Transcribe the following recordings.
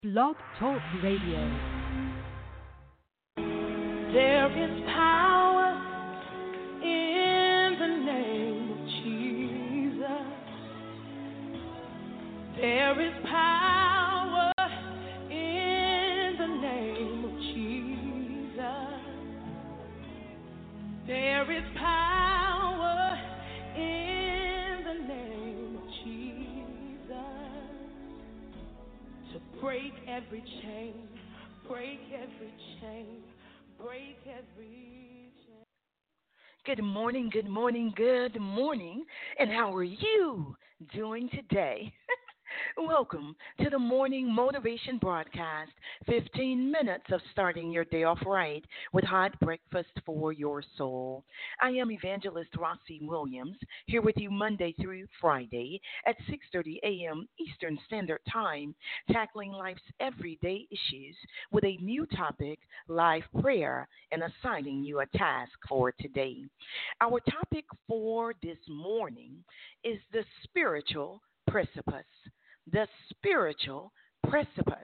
Blog Talk Radio. There is power in the name of Jesus. There is power in the name of Jesus. There is power in the name of Jesus to break every chain, break every chain, break every chain. Good morning, good morning, good morning. And how are you doing today? Welcome to the morning motivation broadcast. 15 minutes of starting your day off right with hot breakfast for your soul. I am Evangelist Rossi Williams, here with you Monday through Friday at 6:30 a.m. Eastern Standard Time, tackling life's everyday issues with a new topic, live prayer, and assigning you a task for today. Our topic for this morning is the spiritual precipice. The spiritual precipice,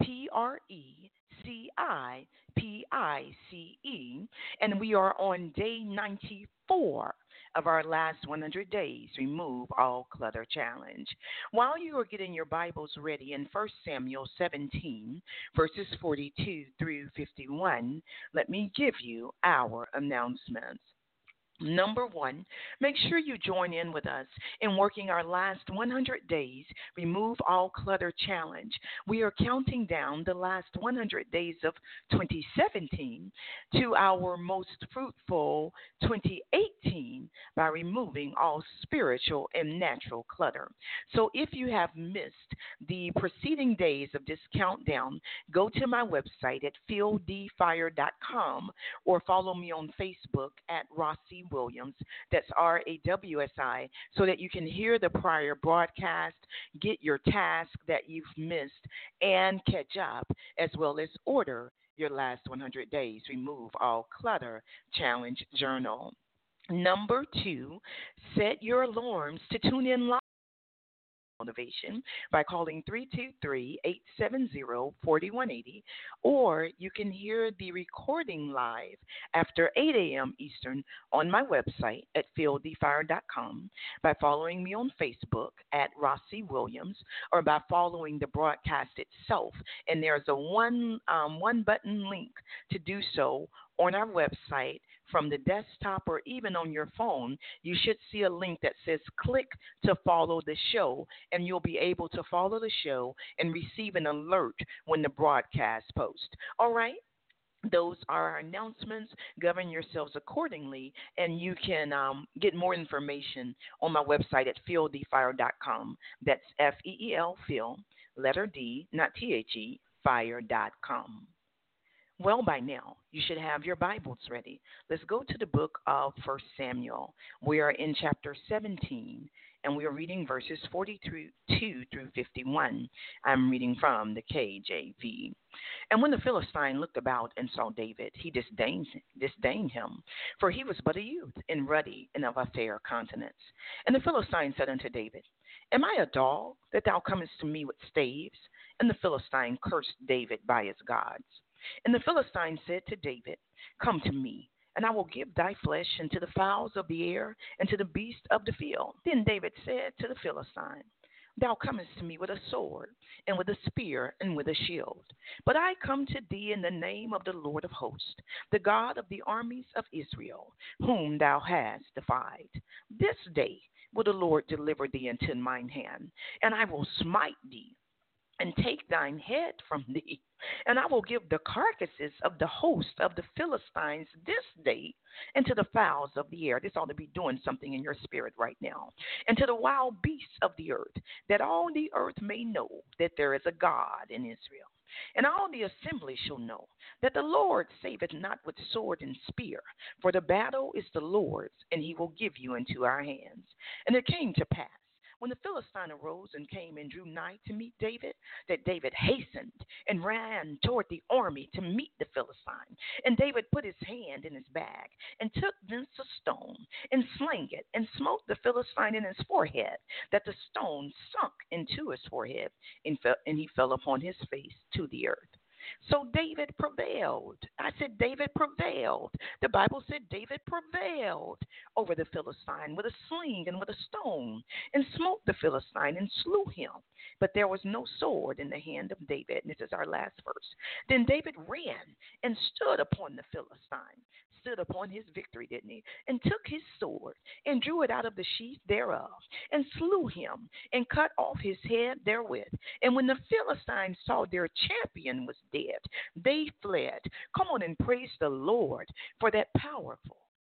Precipice, and we are on day 94 of our last 100 days Remove All Clutter Challenge. While you are getting your Bibles ready in 1 Samuel 17, verses 42 through 51, let me give you our announcements. Number one, make sure you join in with us in working our last 100 days Remove All Clutter Challenge. We are counting down the last 100 days of 2017 to our most fruitful 2018 by removing all spiritual and natural clutter. So if you have missed the preceding days of this countdown, go to my website at fieldfire.com or follow me on Facebook at Rossi Williams, that's RAWSI, so that you can hear the prior broadcast, get your task that you've missed, and catch up, as well as order your last 100 days Remove All Clutter Challenge Journal. Number two, set your alarms to tune in live motivation by calling 323-870-4180, or you can hear the recording live after 8 a.m. Eastern on my website at fieldfire.com by following me on Facebook at Rossi Williams or by following the broadcast itself. And there's a one button link to do so on our website from the desktop or even on your phone. You should see a link that says click to follow the show, and you'll be able to follow the show and receive an alert when the broadcast posts. All right? Those are our announcements. Govern yourselves accordingly, and you can get more information on my website at fieldfire.com. That's F-E-E-L, Phil, letter D, not T-H-E, fire.com. Well, by now, you should have your Bibles ready. Let's go to the book of 1 Samuel. We are in chapter 17, and we are reading verses 42 through 51. I'm reading from the KJV. And when the Philistine looked about and saw David, he disdained him, for he was but a youth, and ruddy, and of a fair countenance. And the Philistine said unto David, Am I a dog, that thou comest to me with staves? And the Philistine cursed David by his gods. And the Philistine said to David, Come to me, and I will give thy flesh unto the fowls of the air, and to the beasts of the field. Then David said to the Philistine, Thou comest to me with a sword, and with a spear, and with a shield. But I come to thee in the name of the Lord of hosts, the God of the armies of Israel, whom thou hast defied. This day will the Lord deliver thee into mine hand, and I will smite thee, and take thine head from thee, and I will give the carcasses of the host of the Philistines this day into the fowls of the air. This ought to be doing something in your spirit right now. And to the wild beasts of the earth, that all the earth may know that there is a God in Israel. And all the assembly shall know that the Lord saveth not with sword and spear, for the battle is the Lord's, and he will give you into our hands. And it came to pass, When the Philistine arose and came and drew nigh to meet David, that David hastened and ran toward the army to meet the Philistine. And David put his hand in his bag and took thence a stone and slang it and smote the Philistine in his forehead, that the stone sunk into his forehead and he fell upon his face to the earth. So David prevailed. I said David prevailed. The Bible said David prevailed over the Philistine with a sling and with a stone, and smote the Philistine and slew him. But there was no sword in the hand of David. And this is our last verse. Then David ran and stood upon the Philistine, stood upon his victory, didn't he? And took his sword and drew it out of the sheath thereof, and slew him and cut off his head therewith. And when the Philistines saw their champion was dead, they fled. Come on and praise the Lord for that powerful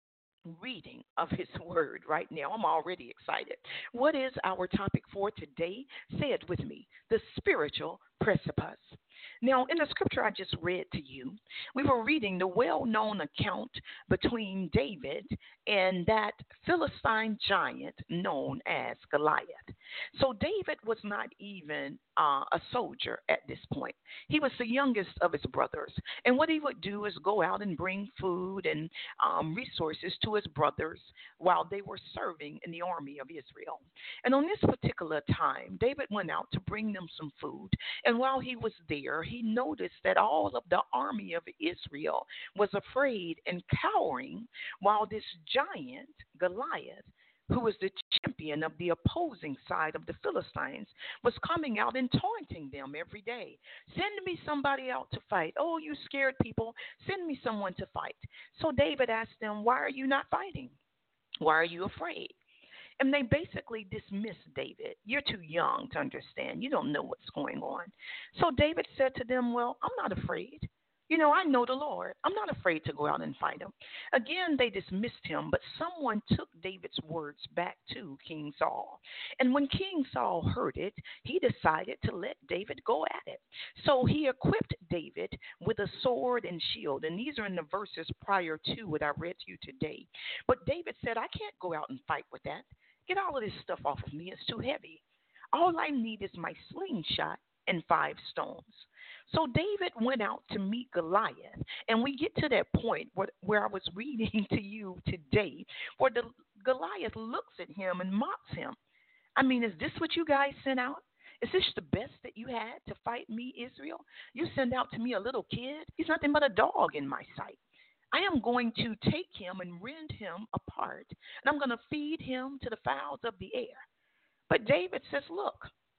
reading of his word right now. I'm already excited. What is our topic for today? Say it with me: the spiritual precipice. Now, in the scripture I just read to you, we were reading the well-known account between David and that Philistine giant known as Goliath. So David was not even a soldier at this point. He was the youngest of his brothers. And what he would do is go out and bring food and resources to his brothers while they were serving in the army of Israel. And on this particular time, David went out to bring them some food. And while he was there, he noticed that all of the army of Israel was afraid and cowering, while this giant, Goliath, who was the champion of the opposing side of the Philistines, was coming out and taunting them every day. Send me somebody out to fight. Oh, you scared people, send me someone to fight. So David asked them, why are you not fighting? Why are you afraid? And they basically dismissed David. You're too young to understand. You don't know what's going on. So David said to them, well, I'm not afraid. You know, I know the Lord. I'm not afraid to go out and fight him. Again, they dismissed him, but someone took David's words back to King Saul. And when King Saul heard it, he decided to let David go at it. So he equipped David with a sword and shield. And these are in the verses prior to what I read to you today. But David said, I can't go out and fight with that. Get all of this stuff off of me. It's too heavy. All I need is my slingshot and 5 stones. So David went out to meet Goliath, and we get to that point where I was reading to you today, where the Goliath looks at him and mocks him. I mean, is this what you guys sent out? Is this the best that you had to fight me, Israel? You send out to me a little kid? He's nothing but a dog in my sight. I am going to take him and rend him apart, and I'm going to feed him to the fowls of the air. But David says, look,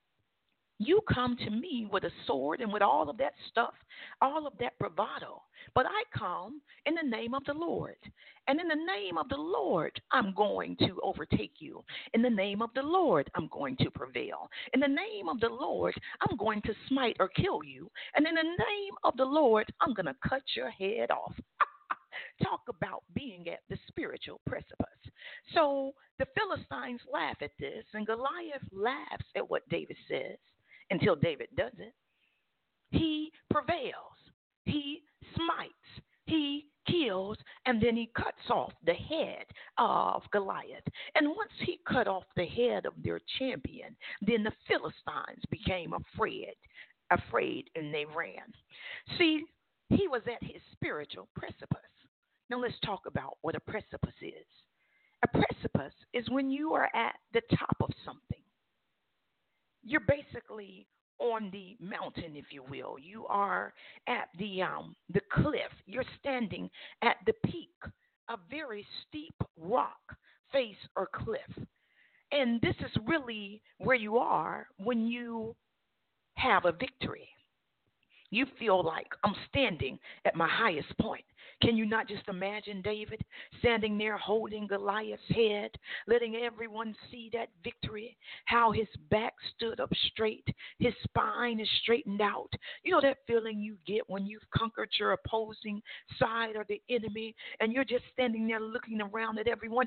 you come to me with a sword and with all of that stuff, all of that bravado. But I come in the name of the Lord. And in the name of the Lord, I'm going to overtake you. In the name of the Lord, I'm going to prevail. In the name of the Lord, I'm going to smite or kill you. And in the name of the Lord, I'm going to cut your head off. Talk about being at the spiritual precipice. So the Philistines laugh at this, and Goliath laughs at what David says until David does it. He prevails. He smites. He kills, and then he cuts off the head of Goliath. And once he cut off the head of their champion, then the Philistines became afraid, and they ran. See, he was at his spiritual precipice. Now let's talk about what a precipice is. A precipice is when you are at the top of something. You're basically on the mountain, if you will. You are at the cliff. You're standing at the peak, a very steep rock face or cliff. And this is really where you are when you have a victory. You feel like I'm standing at my highest point. Can you not just imagine David standing there holding Goliath's head, letting everyone see that victory, how his back stood up straight, his spine is straightened out. You know that feeling you get when you've conquered your opposing side or the enemy, and you're just standing there looking around at everyone.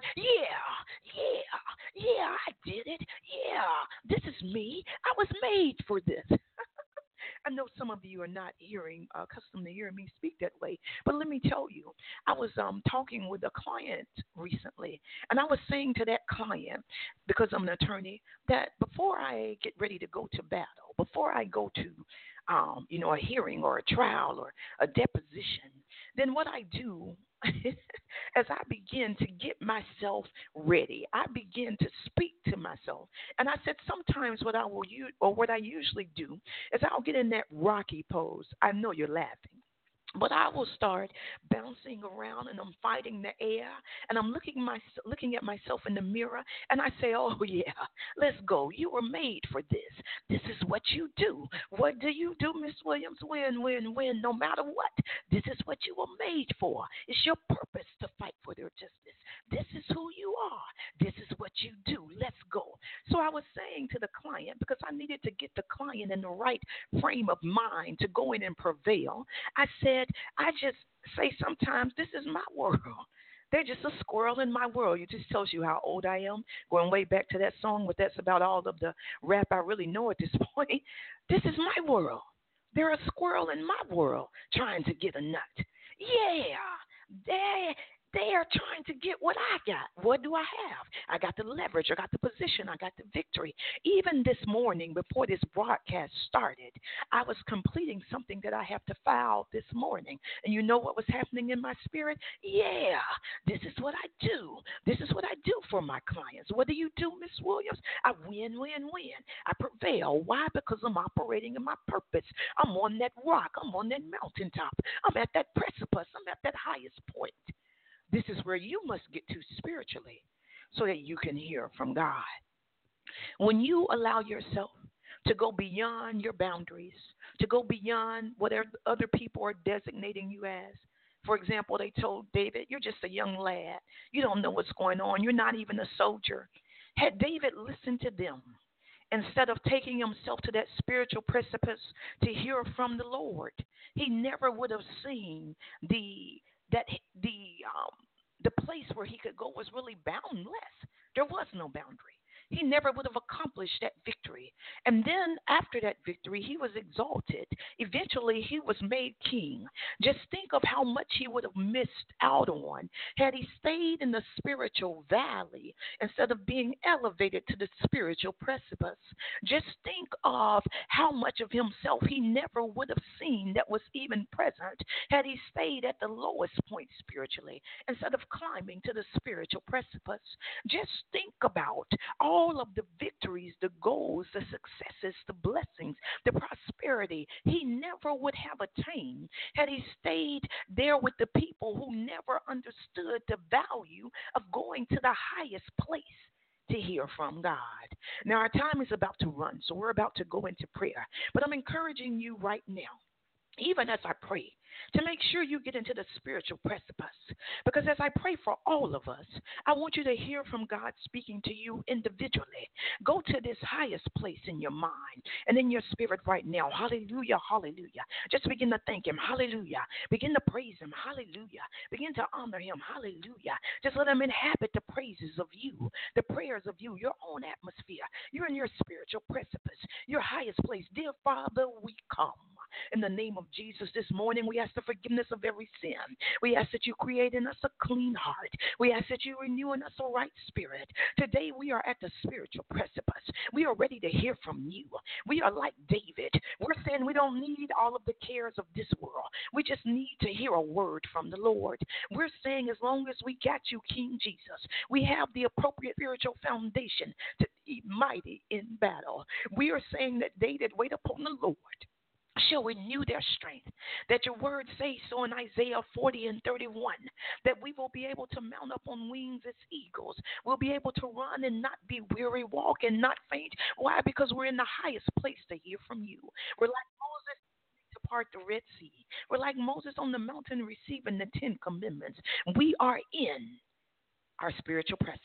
Yeah, I did it. Yeah, this is me. I was made for this. I know some of you are not hearing, accustomed to hearing me speak that way, but let me tell you, I was talking with a client recently, and I was saying to that client, because I'm an attorney, that before I get ready to go to battle, before I go to a hearing or a trial or a deposition, then what I do as I begin to get myself ready, I begin to speak to myself. And I said sometimes what I will use or what I usually do is I'll get in that rocky pose. I know you're laughing. But I will start bouncing around and I'm fighting the air and I'm looking at myself in the mirror and I say, "Oh yeah, let's go. You were made for this. This is what you do. What do you do, Miss Williams? Win. No matter what, this is what you were made for. It's your purpose to fight for their justice. This is who you are. This is what you do. Let's go." So I was saying to the client, because I needed to get the client in the right frame of mind to go in and prevail, I said, I just say sometimes this is my world. They're just a squirrel in my world. It just tells you how old I am, going way back to that song, but that's about all of the rap I really know at this point. This is my world. They're a squirrel in my world trying to get a nut. Yeah, they are trying to get what I got. What do I have? I got the leverage. I got the position. I got the victory. Even this morning, before this broadcast started, I was completing something that I have to file this morning. And you know what was happening in my spirit? Yeah, this is what I do. This is what I do for my clients. What do you do, Miss Williams? I win. I prevail. Why? Because I'm operating in my purpose. I'm on that rock. I'm on that mountaintop. I'm at that precipice. I'm at that highest point. This is where you must get to spiritually so that you can hear from God. When you allow yourself to go beyond your boundaries, to go beyond whatever other people are designating you as. For example, they told David, "You're just a young lad. You don't know what's going on. You're not even a soldier." Had David listened to them, instead of taking himself to that spiritual precipice to hear from the Lord, he never would have seen that the place where he could go was really boundless. There was no boundary. He never would have accomplished that victory. And then after that victory, he was exalted. Eventually, he was made king. Just think of how much he would have missed out on had he stayed in the spiritual valley instead of being elevated to the spiritual precipice. Just think of how much of himself he never would have seen that was even present had he stayed at the lowest point spiritually instead of climbing to the spiritual precipice. Just think about all of the victories, the goals, the successes, the blessings, the prosperity he never would have attained had he stayed there with the people who never understood the value of going to the highest place to hear from God. Now, our time is about to run, so we're about to go into prayer. But I'm encouraging you right now, even as I pray, to make sure you get into the spiritual precipice. Because as I pray for all of us, I want you to hear from God speaking to you individually. Go to this highest place in your mind and in your spirit right now. Hallelujah, hallelujah. Just begin to thank him. Hallelujah. Begin to praise him. Hallelujah. Begin to honor him. Hallelujah. Just let him inhabit the praises of you, the prayers of you, your own atmosphere. You're in your spiritual precipice, your highest place. Dear Father, we come. In the name of Jesus this morning, we ask the forgiveness of every sin. We ask that you create in us a clean heart. We ask that you renew in us a right spirit. Today we are at the spiritual precipice. We are ready to hear from you. We are like David. We're saying we don't need all of the cares of this world. We just need to hear a word from the Lord. We're saying as long as we got you, King Jesus, we have the appropriate spiritual foundation to be mighty in battle. We are saying that they that wait upon the Lord shall renew their strength, that your word says so in Isaiah 40 and 31, that we will be able to mount up on wings as eagles. We'll be able to run and not be weary, walk and not faint. Why? Because we're in the highest place to hear from you. We're like Moses to part the Red Sea. We're like Moses on the mountain receiving the 10 commandments. We are in our spiritual precipice.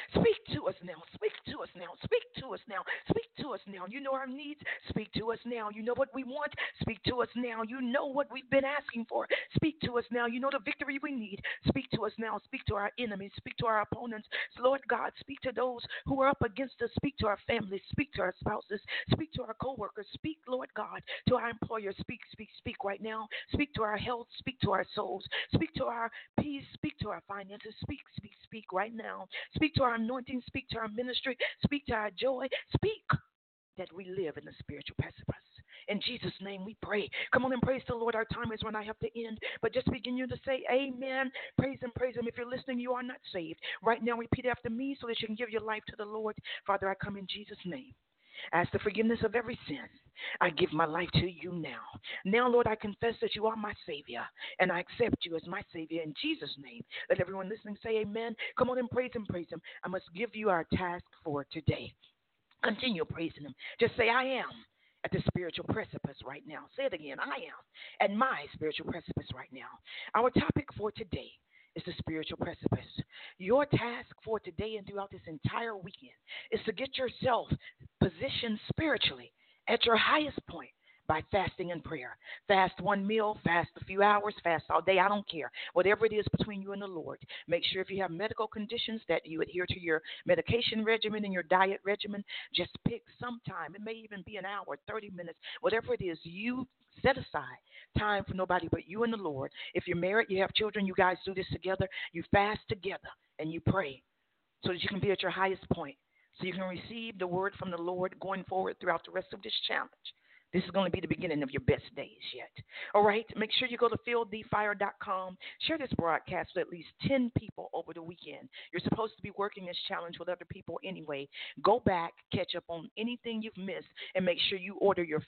Speak to us now. Speak to us now. Speak to us now. Speak to us now. You know our needs. Speak to us now. You know what we want. Speak to us now. You know what we've been asking for. Speak to us now. You know the victory we need. Speak to us now. Speak to our enemies. Speak to our opponents. Lord God, speak to those who are up against us. Speak to our families. Speak to our spouses. Speak to our co-workers. Speak, Lord God, to our employers. Speak, speak, speak right now. Speak to our health. Speak to our souls. Speak to our peace. Speak to our finances. Speak, speak, speak right now. Speak to our anointing. Speak to our ministry. Speak to our joy. Speak that we live in the spiritual precipice. In Jesus' name we pray. Come on and praise the Lord. Our time is when I have to end. But just begin you to say amen. Praise him, praise him. If you're listening, you are not saved. Right now, repeat after me so that you can give your life to the Lord. Father, I come in Jesus' name. Ask the forgiveness of every sin. I give my life to you now. Now, Lord, I confess that you are my Savior, and I accept you as my Savior in Jesus' name. Let everyone listening say amen. Come on and praise him, praise him. I must give you our task for today. Continue praising him. Just say, I am at the spiritual precipice right now. Say it again. I am at my spiritual precipice right now. Our topic for today is the spiritual precipice. Your task for today and throughout this entire weekend is to get yourself positioned spiritually at your highest point by fasting and prayer. Fast one meal, fast a few hours, fast all day. I don't care. Whatever it is between you and the Lord. Make sure if you have medical conditions that you adhere to your medication regimen and your diet regimen. Just pick some time. It may even be an hour, 30 minutes, whatever it is. You set aside time for nobody but you and the Lord. If you're married, you have children, you guys do this together. You fast together and you pray so that you can be at your highest point. So you can receive the word from the Lord going forward throughout the rest of this challenge. This is going to be the beginning of your best days yet. All right? Make sure you go to fieldthefire.com. Share this broadcast with at least 10 people over the weekend. You're supposed to be working this challenge with other people anyway. Go back, catch up on anything you've missed, and make sure you order your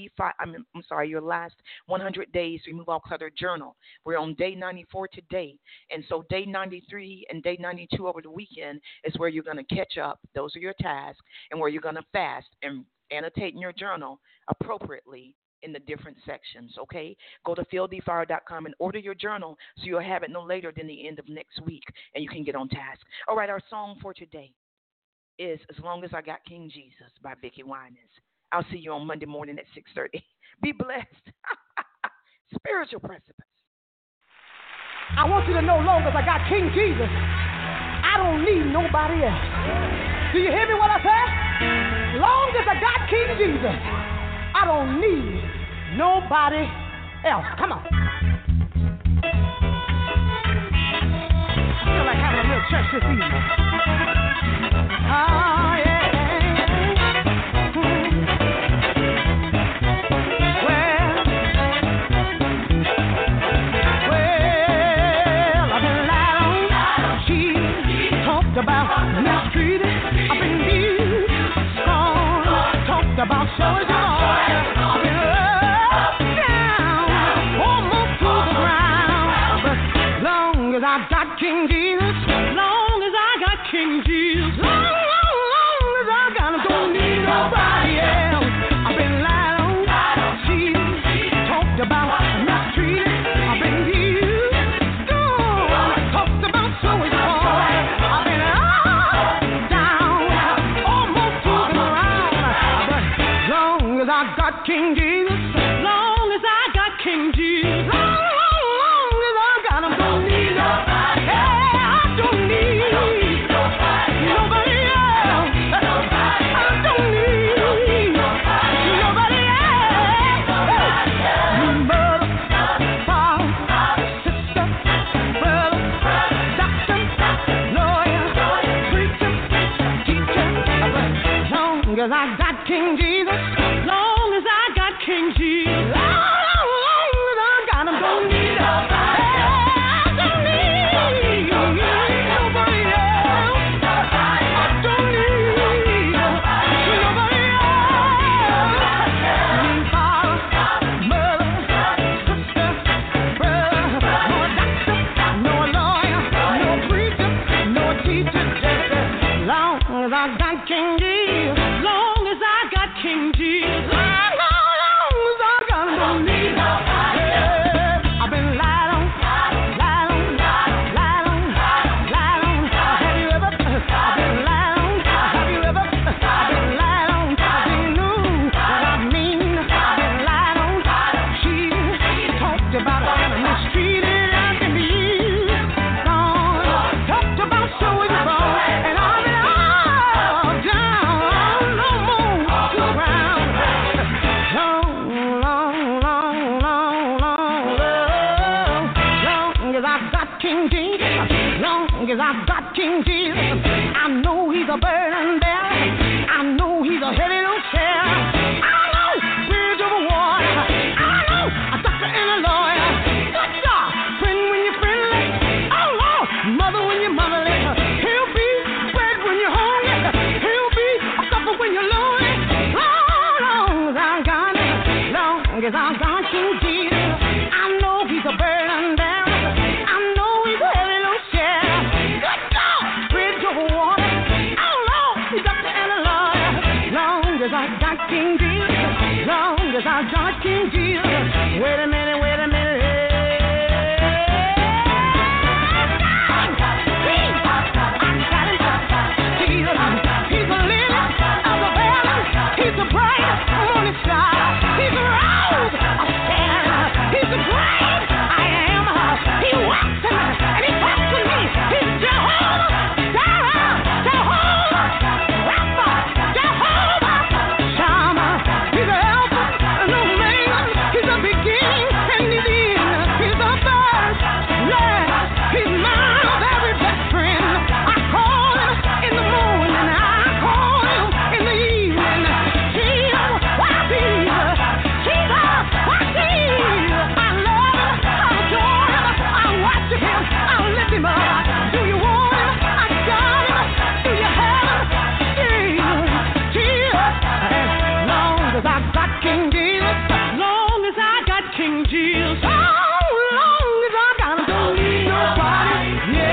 your last 100 days Remove All Clutter journal. We're on day 94 today. And so day 93 and day 92 over the weekend is where you're going to catch up. Those are your tasks, and where you're going to fast and annotate in your journal appropriately in the different sections, okay? Go to fieldthefire.com and order your journal so you'll have it no later than the end of next week, and you can get on task. All right, our song for today is As Long As I Got King Jesus by Vicki Winans. I'll see you on Monday morning at 6:30. Be blessed. Spiritual precipice. I want you to know, long as I got King Jesus, I don't need nobody else. Do you hear me what I said? Long as I got King Jesus, I don't need nobody else. Come on. I feel like having a little church this evening. Oh, yeah. Well, I've been lied on. She talked about mistreated. I've been used, scorned, talked about showing joy. I've been up, down, almost to the ground. But as long as I got King Jesus, long as I got King Jesus, long as I got him, don't need nobody else. I've been lied on, cheated, talked about mistreated. I've been used, scorned, talked about showing joy. I've been up, down, almost to the ground. But as long as I got King Jesus, long as I got King Jesus, long as I got him, don't need nobody. Hey, I don't need nobody else. I don't need nobody else. Mother, father, sister, brother, doctor, lawyer, preacher, teacher. As long as I got King Jesus, long as I got King Jesus, long as I got him, don't need nobody. I don't need nobody else. I don't need nobody else. Father, mother, sister, brother, no doctor, no lawyer, no preacher, no teacher. Long as I got King Jesus, long as I got Jesus. So long as I'm down, I don't need nobody.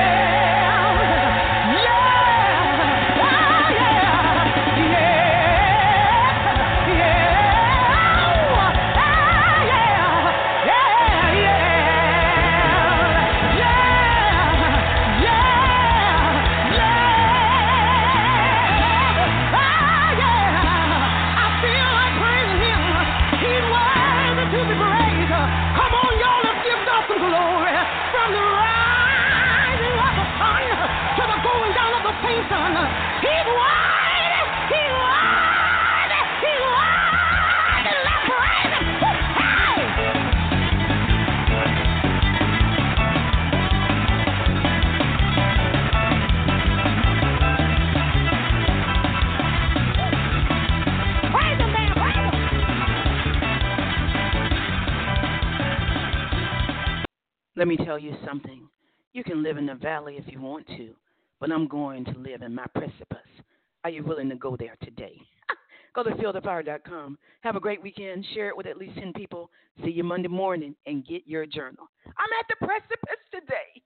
Let me tell you something. You can live in the valley if you want to, but I'm going to live in my precipice. Are you willing to go there today? Go to fieldofire.com. Have a great weekend. Share it with at least 10 people. See you Monday morning and get your journal. I'm at the precipice today.